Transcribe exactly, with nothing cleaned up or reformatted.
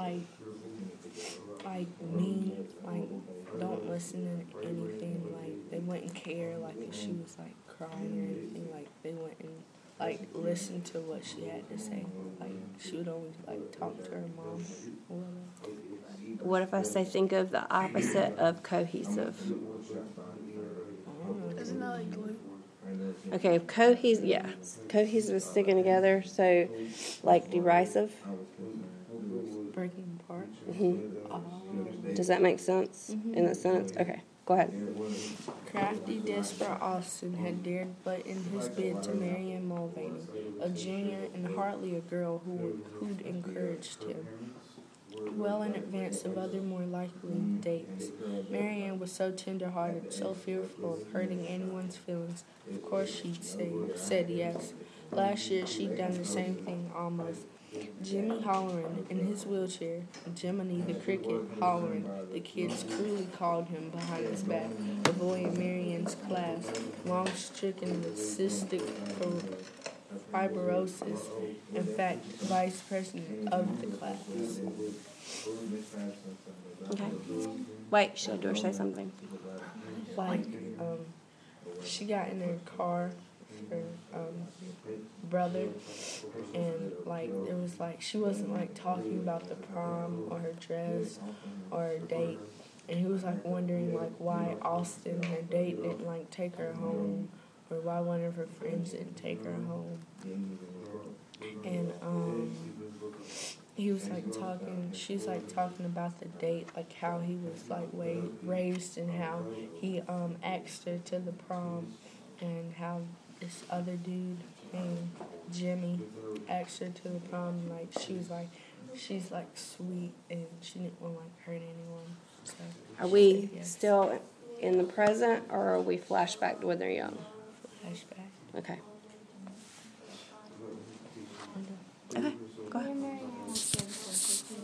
like, like mean, like don't listen to anything. Like they wouldn't care, like if she was like crying or anything. Like they wouldn't like listen to what she had to say. Like she would always like talk to her mom or whatever. What if I say think of the opposite of cohesive? Isn't that like glue? Okay, cohesive, yeah. Cohesive is sticking together, so like derisive. Breaking apart. Mm-hmm. Um, Does that make sense mm-hmm. in that sentence? Okay, go ahead. Crafty, desperate Austin had dared but in his bid to Marianne Mulvaney, a junior and hardly a girl who, who'd encouraged him. Well in advance of other more likely dates. Marianne was so tender-hearted, so fearful of hurting anyone's feelings. Of course she'd say, said yes. Last year she'd done the same thing almost. Jimmy Holleran in his wheelchair, Jiminy the cricket Holleran, the kids cruelly called him behind his back, a boy in Marianne's class, long stricken with cystic fibrosis, in fact, vice president of the class. Okay. Wait, should I say something? Like, um, she got in her car, her um, brother, and like it was like she wasn't like talking about the prom or her dress or her date, and he was like wondering like why Austin, her date, didn't like take her home, or why one of her friends didn't take her home. And um he was like talking, she's like talking about the date, like how he was like way, raised and how he um asked her to the prom, and how this other dude named Jimmy asked her to the prom. Like she was like, she's like sweet and she didn't want to like hurt anyone. So Are we said yes. still in the present, or are we flashback to when they're young? Flashback. Okay.